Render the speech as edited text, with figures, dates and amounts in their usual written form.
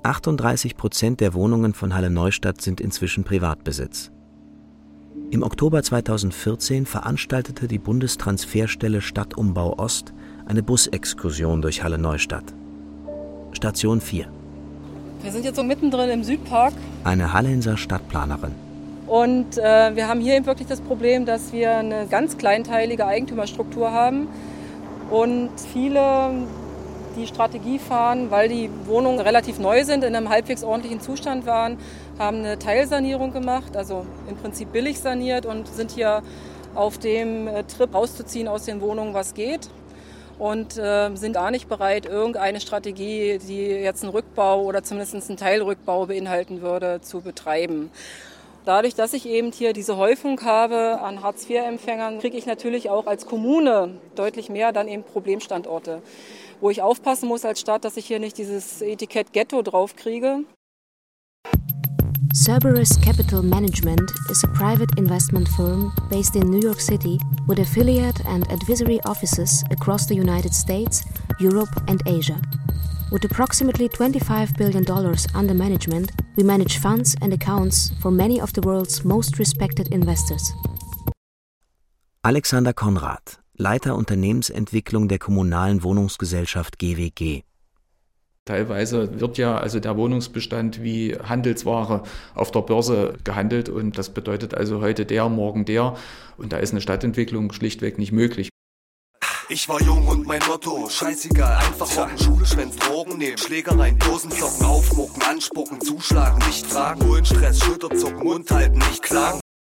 38% der Wohnungen von Halle-Neustadt sind inzwischen Privatbesitz. Im Oktober 2014 veranstaltete die Bundestransferstelle Stadtumbau Ost eine Busexkursion durch Halle-Neustadt. Station 4. Wir sind jetzt so mittendrin im Südpark. Eine Hallenser Stadtplanerin. Und wir haben hier eben wirklich das Problem, dass wir eine ganz kleinteilige Eigentümerstruktur haben. Und viele die Strategie fahren, weil die Wohnungen relativ neu sind, in einem halbwegs ordentlichen Zustand waren, haben eine Teilsanierung gemacht, also im Prinzip billig saniert und sind hier auf dem Trip rauszuziehen aus den Wohnungen, was geht. Und sind gar nicht bereit, irgendeine Strategie, die jetzt einen Rückbau oder zumindest einen Teilrückbau beinhalten würde, zu betreiben. Dadurch, dass ich eben hier diese Häufung habe an Hartz-IV-Empfängern, kriege ich natürlich auch als Kommune deutlich mehr dann eben Problemstandorte, wo ich aufpassen muss als Stadt, dass ich hier nicht dieses Etikett Ghetto draufkriege. Cerberus Capital Management is a private investment firm based in New York City with affiliate and advisory offices across the United States, Europe and Asia. With approximately $25 billion under management, we manage funds and accounts for many of the world's most respected investors. Alexander Konrad, Leiter Unternehmensentwicklung der kommunalen Wohnungsgesellschaft GWG. Teilweise wird ja also der Wohnungsbestand wie Handelsware auf der Börse gehandelt und das bedeutet also heute der, morgen der und da ist eine Stadtentwicklung schlichtweg nicht möglich. Ich war jung und mein Motto, scheißegal, einfach rocken, Schule schwänzt, Drogen nehmen, Schlägereien, Dosen zocken, aufmucken, anspucken, zuschlagen, nicht fragen, holen Stress, Schulterzucken, Mund halten, nicht klagen,